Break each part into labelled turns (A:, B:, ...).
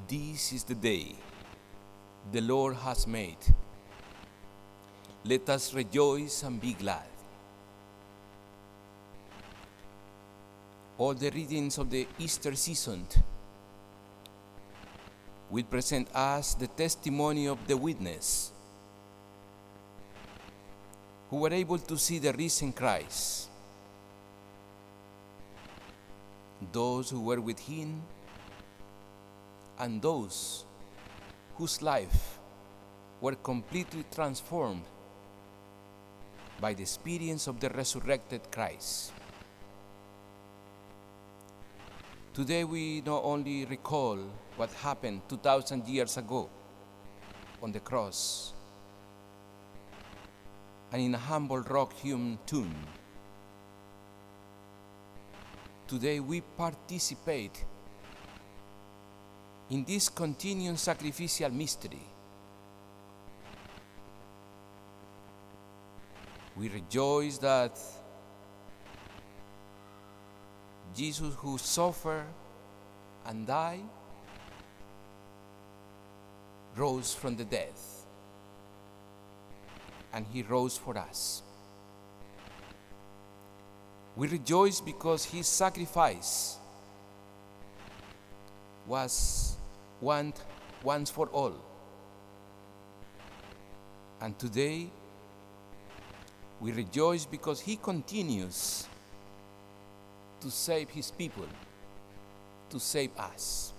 A: This is the day the Lord has made. Let us rejoice and be glad. All the readings of the Easter season will present us the testimony of the witness who were able to see the risen Christ, those who were with him, and those whose life were completely transformed by the experience of the resurrected Christ. Today we not only recall what happened 2,000 years ago on the cross and in a humble rock-hewn tomb. Today we participate in this continuing sacrificial mystery. We rejoice that Jesus, who suffered and died, rose from the dead, and he rose for us. We rejoice because his sacrifice was once for all. And today, we rejoice because he continues to save his people, to save us.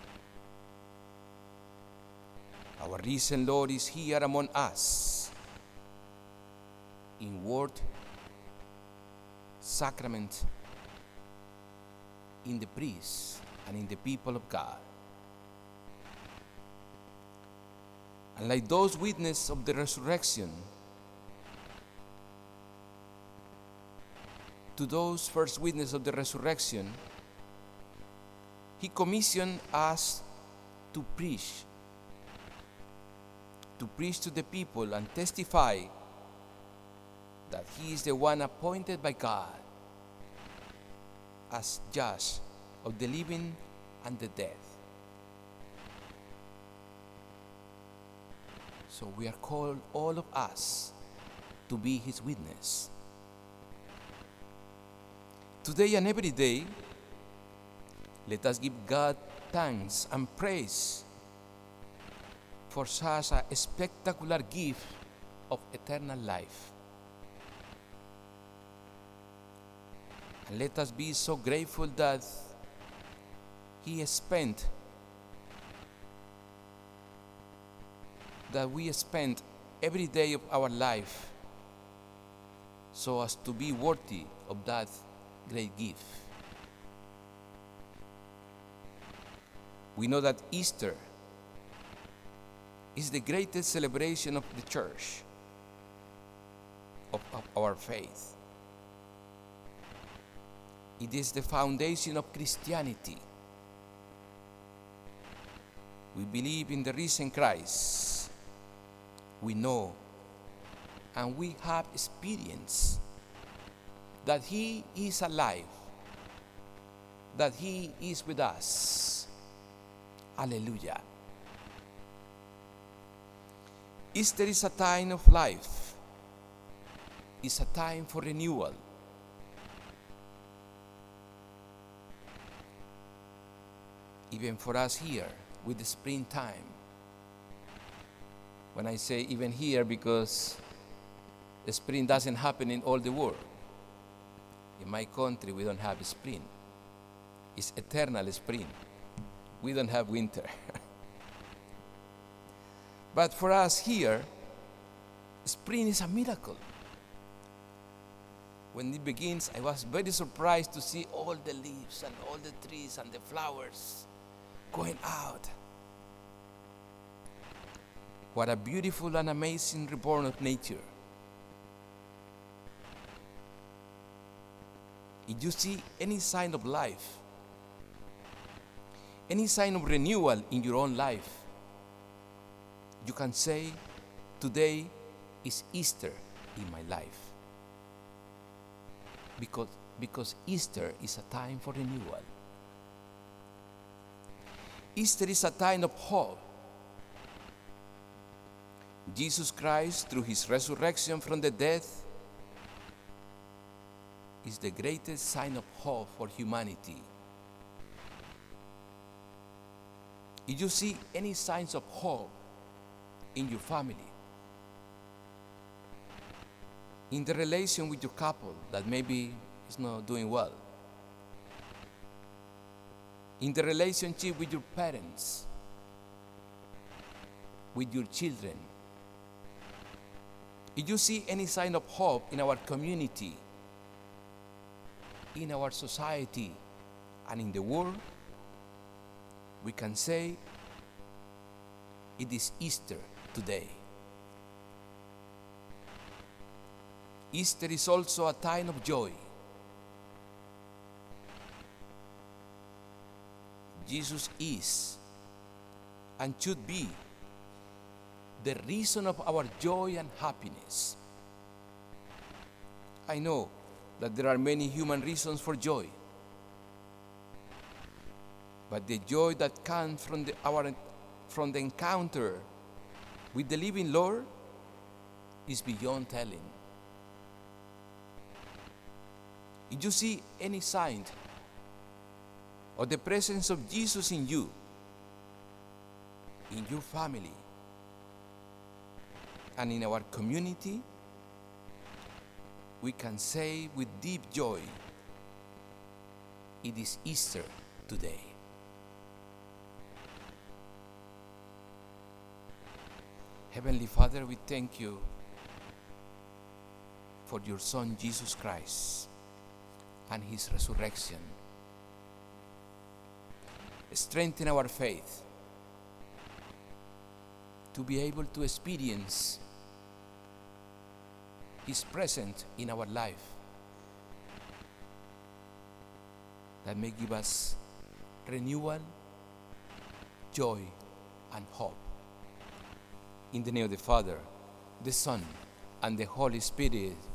A: Our risen Lord is here among us, in word, sacrament, in the priests, and in the people of God. And like those witnesses of the resurrection, to those first witnesses of the resurrection, he commissioned us to preach to the people and testify that he is the one appointed by God as judge of the living and the dead. So we are called, all of us, to be his witness. Today and every day, let us give God thanks and praise for such a spectacular gift of eternal life. And let us be so grateful that we spent every day of our life so as to be worthy of that great gift. We know that Easter is the greatest celebration of the church, of our faith. It is the foundation of Christianity. We believe in the risen Christ. We know and we have experienced that he is alive, that he is with us. Hallelujah. Easter is a time of life. It's a time for renewal. Even for us here with the springtime. When I say even here, because the spring doesn't happen in all the world. In my country, we don't have spring. It's eternal spring. We don't have winter. But for us here, spring is a miracle. When it begins, I was very surprised to see all the leaves and all the trees and the flowers going out. What a beautiful and amazing reborn of nature. If you see any sign of life, any sign of renewal in your own life, you can say, today is Easter in my life. Because Easter is a time for renewal. Easter is a time of hope. Jesus Christ, through his resurrection from the dead, is the greatest sign of hope for humanity. If you see any signs of hope in your family, in the relation with your couple that maybe is not doing well, in the relationship with your parents, with your children, if you see any sign of hope in our community, in our society, and in the world, we can say it is Easter today. Easter is also a time of joy. Jesus is and should be the reason of our joy and happiness. I know that there are many human reasons for joy, but the joy that comes from the encounter with the living Lord is beyond telling. If you see any sign of the presence of Jesus in you, in your family, and in our community, we can say with deep joy, it is Easter today. Heavenly Father, we thank you for your Son Jesus Christ and his resurrection. Strengthen our faith to be able to experience his presence in our life, that may give us renewal, joy, and hope. In the name of the Father, the Son, and the Holy Spirit.